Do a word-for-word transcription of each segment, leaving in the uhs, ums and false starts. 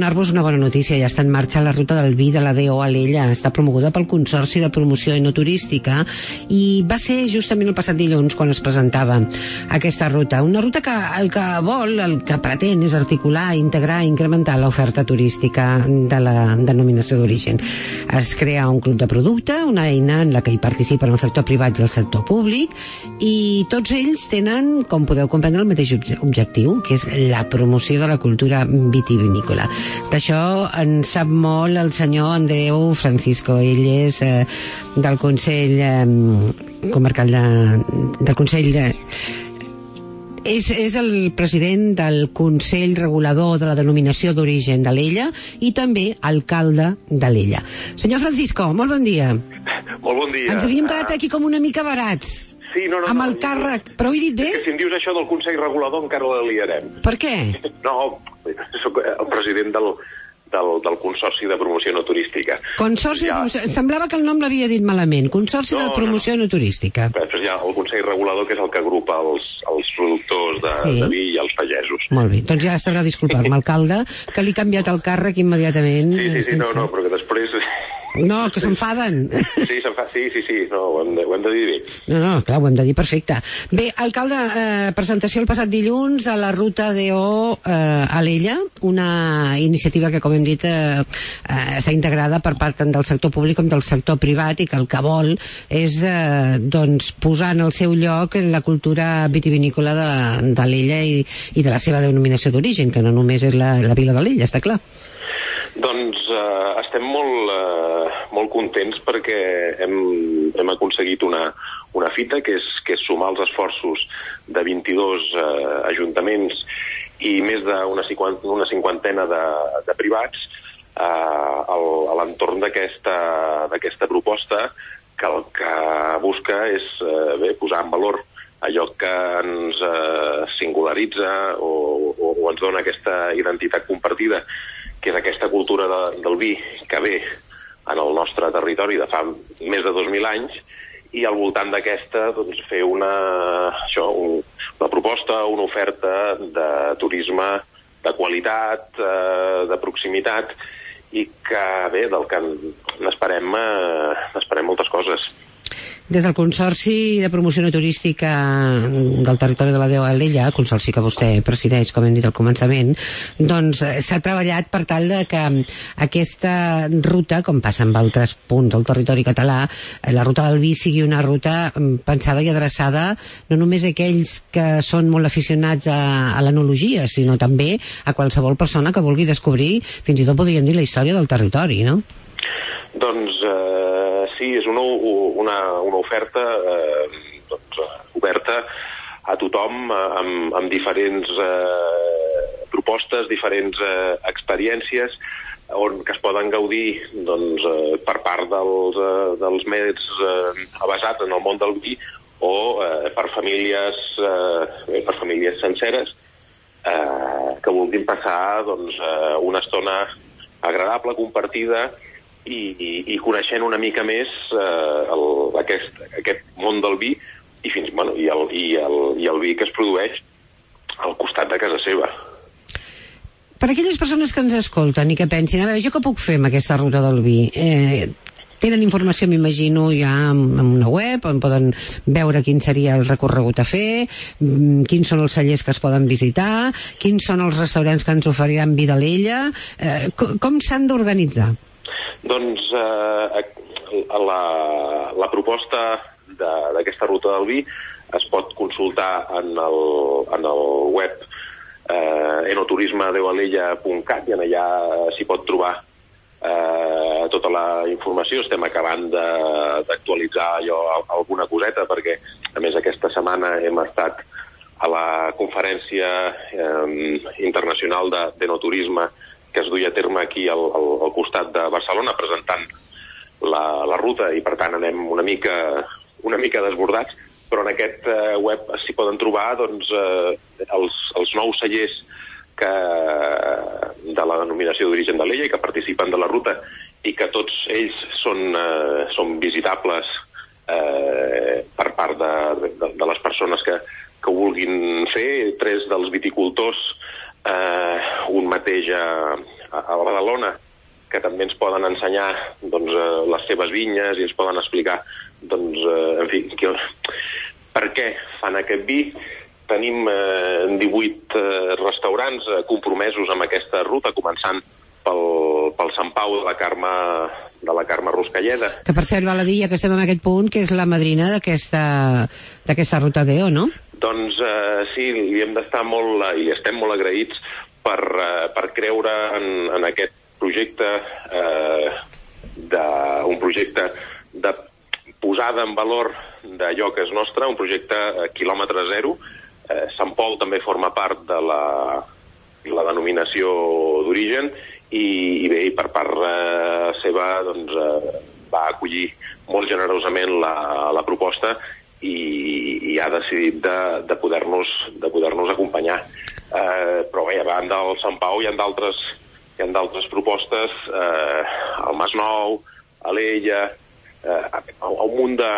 donar-vos una bona notícia. Ja està en marxa la ruta del vi de la D O Alella. Està promoguda pel Consorci de Promoció Enoturística i va ser justament el passat dilluns quan es presentava aquesta ruta. Una ruta que el que vol, el que pretén és articular, integrar i incrementar l'oferta turística de la denominació d'origen. Es crea un club de producte, una eina en la que hi participen el sector privat i el sector públic, i tots ells tenen, com podeu comprendre, el mateix objectiu, que és la promoció de la cultura vitivinícola. D'això en sap molt el senyor Andreu Francisco. Ell és eh, del Consell eh, Comarcal de, del Consell de... És, és el president del Consell Regulador de la Denominació d'Origen d'Alella i també alcalde d'Alella. Senyor Francisco, molt bon dia. Molt bon dia. Ens havíem quedat aquí com una mica barats. Sí, no, no, amb no, el càrrec, però ho he dit bé? Que si em dius això del Consell Regulador encara la liarem. Per què? No, soc el president del, del, del Consorci de Promoció Enoturística. Consorci ja... de Promoció... Semblava que el nom l'havia dit malament. Consorci no, de Promoció no, no. Enoturística. Després hi ha el Consell Regulador, que és el que agrupa els, els productors de, sí. de vi i els pagesos. Molt bé, doncs ja sabrà disculpar-me, alcalde, que li he canviat el càrrec immediatament. Sí, sí, sí, sense... no, no, però que després... No, que s'enfaden. Sí, s'enfaden, sí, sí, sí, no, ho hem, de, ho hem de dir bé. No, no, clar, ho hem de dir perfecte. Bé, alcalde, eh, presentació el passat dilluns de la ruta D O eh, Alella, una iniciativa que, com hem dit, eh, eh, està integrada per part tant del sector públic com del sector privat i que el que vol és eh, doncs, posar en el seu lloc la cultura vitivinícola d'Alella i, i de la seva denominació d'origen, que no només és la, la vila d'Alella, està clar. Doncs eh, estem molt, eh, molt contents perquè hem, hem aconseguit una, una fita que és, que és sumar els esforços de vint-i-dos eh, ajuntaments i més d'una una cinquantena de, de privats eh, al, a l'entorn d'aquesta d'aquesta proposta que el que busca és eh, bé, posar en valor allò que ens eh, singularitza o, o, o ens dona aquesta identitat compartida, que és aquesta cultura de, del vi que ve en el nostre territori de fa més de dos mil anys, i al voltant d'aquesta doncs, fer una, això, un, una proposta, una oferta de turisme de qualitat, eh, de proximitat, i que, bé, del que n'esperem eh, n'esperem moltes coses. Des del Consorci de Promoció Enoturística del territori de la D O Alella, consorci que vostè presideix, com hem dit al començament, doncs s'ha treballat per tal de que aquesta ruta, com passa en altres punts del territori català, la ruta del vi sigui una ruta pensada i adreçada no només a aquells que són molt aficionats a, a l'enologia, sinó també a qualsevol persona que vulgui descobrir, fins i tot podríem dir, la història del territori, no? Doncs eh, sí, és una, una, una oferta eh, doncs, oberta a tothom eh, amb, amb diferents eh, propostes, diferents eh, experiències on que es poden gaudir doncs, eh, per part dels, eh, dels més eh, avesats en el món del vi o eh, per famílies eh, per famílies senceres eh, que vulguin passar doncs, eh, una estona agradable, compartida, I, i, i coneixent una mica més eh, el, aquest, aquest món del vi i, fins, bueno, i, el, i, el, i el vi que es produeix al costat de casa seva. Per aquelles persones que ens escolten i que pensin, a veure, jo què puc fer amb aquesta ruta del vi? Eh, tenen informació, m'imagino, ja en, en una web, on poden veure quin seria el recorregut a fer, quins són els cellers que es poden visitar, quins són els restaurants que ens oferiran vi d'Alella, eh, com, com s'han d'organitzar? Doncs eh, la, la proposta d'aquesta ruta del vi es pot consultar en el, en el web eh, enoturisme de alella punt cat, i allà s'hi pot trobar eh, tota la informació. Estem acabant d'actualitzar allò, alguna coseta, perquè a més aquesta setmana hem estat a la conferència eh, internacional d'enoturisme que es duia a terme aquí al, al, al costat de Barcelona, presentant la, la ruta, i per tant anem una mica, una mica desbordats, però en aquest eh, web s'hi poden trobar doncs, eh, els, els nous cellers que, de la denominació d'origen d'Alella i que participen de la ruta, i que tots ells són, eh, són visitables eh, per part de, de, de les persones que, que ho vulguin fer. Tres dels viticultors, eh, un mateix a, a Badalona, que també ens poden ensenyar doncs, les seves vinyes i ens poden explicar doncs, en fi, que, per què fan aquest vi. Tenim eh, divuit eh, restaurants eh, compromesos amb aquesta ruta, començant pel, pel Sant Pau de la Carme, de la Carme Ruscalleda. Que per cert, val a dir, ja que estem en aquest punt, que és la madrina d'aquesta d'aquesta ruta D O, no? Doncs eh, sí, li hem d'estar molt, i estem molt agraïts per, eh, per creure en, en aquest projecte, eh, de, un projecte de posada en valor d'allò que és nostre, un projecte a quilòmetre zero. Eh, Sant Pol també forma part de la, la denominació d'origen i, i bé, i per part eh, seva doncs, eh, va acollir molt generosament la, la proposta i, i ha decidit de, de poder-nos de poder-nos acompanyar. Eh, però bé, a banda del Sant Pau hi ha d'altres hi ha d'altres propostes, eh, al Masnou, a l'Ella, eh, un munt de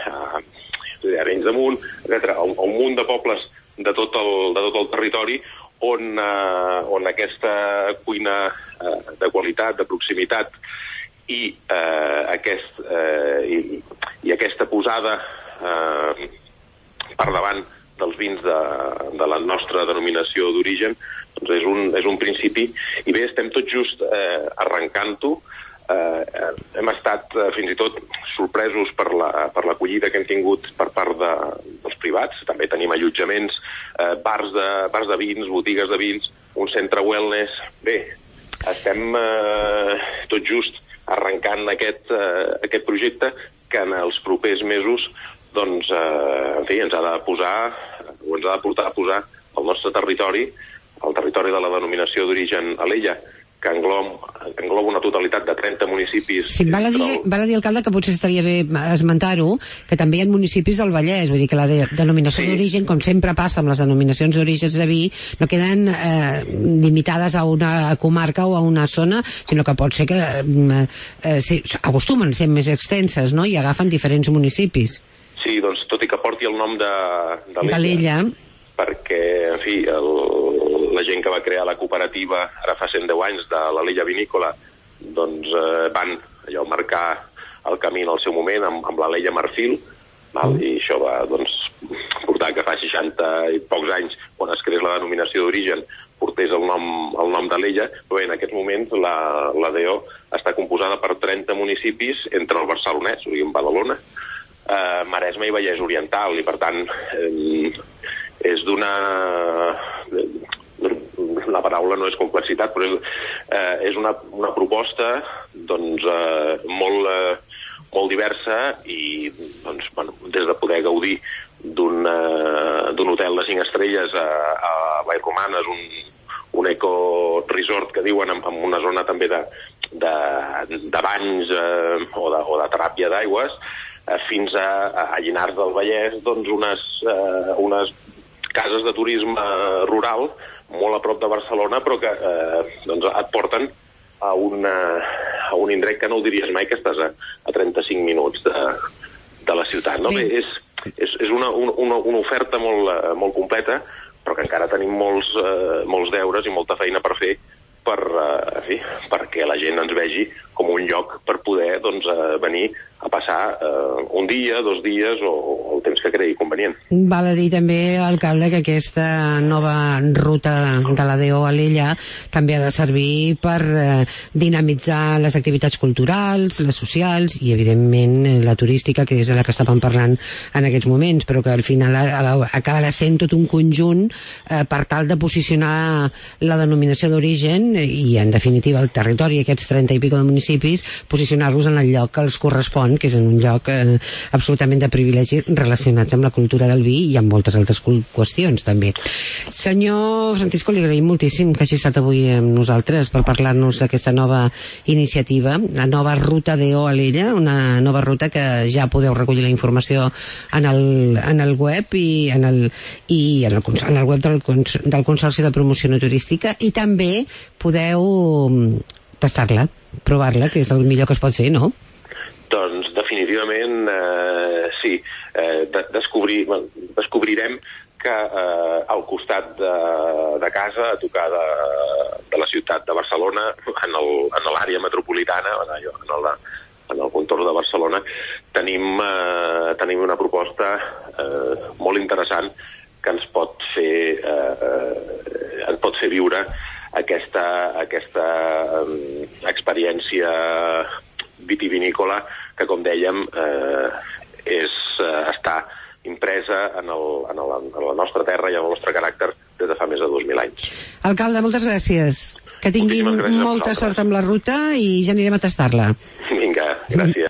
eh, Arenys de Munt, etcètera, un, un munt de pobles de tot el, de tot el territori on, eh, on aquesta cuina eh, de qualitat, de proximitat i, eh, aquest, eh, i, i aquesta posada eh, per davant dels vins de, de la nostra denominació d'origen doncs és, un, és un principi. I bé, estem tot just eh, arrencant-ho. Eh, hem estat eh, fins i tot sorpresos per la, per l'acollida que hem tingut per part de, dels privats. També tenim allotjaments, eh, bars, de, bars de vins, botigues de vins, un centre wellness. Bé, estem eh, tot just arrencant aquest, eh, aquest projecte que en els propers mesos doncs, eh, en fi, ens ha de posar, o ens ha de portar a posar el nostre territori, el territori de la denominació d'origen Alella, que engloba, engloba una totalitat de trenta municipis. Sí, val a dir, val a dir, alcalde, que potser estaria bé esmentar-ho, que també hi ha municipis del Vallès, vull dir que la de, denominació sí. d'origen, com sempre passa amb les denominacions d'orígens de vi, no queden eh, limitades a una comarca o a una zona, sinó que pot ser que eh, eh, sí, acostumen a ser més extenses, no?, i agafen diferents municipis. Sí, doncs tot i que porti el nom de, de l'Ella, perquè, en fi, el, la gent que va crear la cooperativa ara fa cent deu anys de l'Alella Vinícola doncs eh, van allò marcar el camí en el seu moment amb, amb l'Alella Marfil, val? I això va doncs, portar que fa seixanta i pocs anys, quan es creés la denominació d'origen, portés el nom, el nom d'Alella, però bé, en aquests moments la, la D O està composada per trenta municipis entre el Barcelonès, o sigui, en Badalona, eh, Maresme i Vallès Oriental, i per tant eh, és d'una... la paraula no és complexitat, però és, eh, és una, una proposta doncs, eh, molt, eh, molt diversa i doncs, bueno, des de poder gaudir d'un uh, hotel de cinc estrelles a, a Vallromanes, un, un eco-resort que diuen amb, amb una zona també de, de, de banys eh, o, de, o de teràpia d'aigües, eh, fins a, a Llinars del Vallès, doncs unes, eh, unes cases de turisme rural molt a prop de Barcelona, però que eh, doncs et porten a, una, a un indret que no ho diries mai, que estàs a, a trenta-cinc minuts de, de la ciutat. No? Bé, és, és, és una, una, una oferta molt, molt completa, però que encara tenim molts, eh, molts deures i molta feina per fer per, eh, fi, perquè la gent ens vegi com un lloc per poder doncs, eh, venir a passar eh, un dia, dos dies o, o el temps que cregui convenient. Val a dir també, alcalde, que aquesta nova ruta de la D O a l'Ella també ha de servir per eh, dinamitzar les activitats culturals, les socials i, evidentment, la turística, que és de la que estàvem parlant en aquests moments, però que al final acabarà sent tot un conjunt eh, per tal de posicionar la denominació d'origen i, en definitiva, el territori, aquests trenta i pico de municipis, posicionar-los en el lloc que els correspon, que és en un lloc eh, absolutament de privilegi relacionats amb la cultura del vi i amb moltes altres qüestions també. Senyor Francisco, li agraïm moltíssim que hagi estat avui amb nosaltres per parlar-nos d'aquesta nova iniciativa, la nova ruta D O a l'Ella, una nova ruta que ja podeu recollir la informació en el, en el web i en el, i en el, en el web del, del Consorci de Promoció No Turística, i també podeu tastar-la, provar-la, que és el millor que es pot fer, no? Doncs definitivament eh, sí, eh, de, descobrir, bueno, descobrirem finca eh, al costat de, de casa, a tocar de, de la ciutat de Barcelona, en l'àrea metropolitana, en, allò, en, el, en el contorn de Barcelona. Tenim, eh, tenim una proposta eh, molt interessant que ens pot fer, eh, ens pot fer viure aquesta, aquesta eh, experiència vitivinícola que, com dèiem, eh, és, eh, està impresa en, el, en, el, en la nostra terra i en el nostre caràcter des de fa més de dos mil anys. Alcalde, moltes gràcies. Que tinguin molta sort amb la ruta i ja anirem a tastar-la. Vinga, gràcies.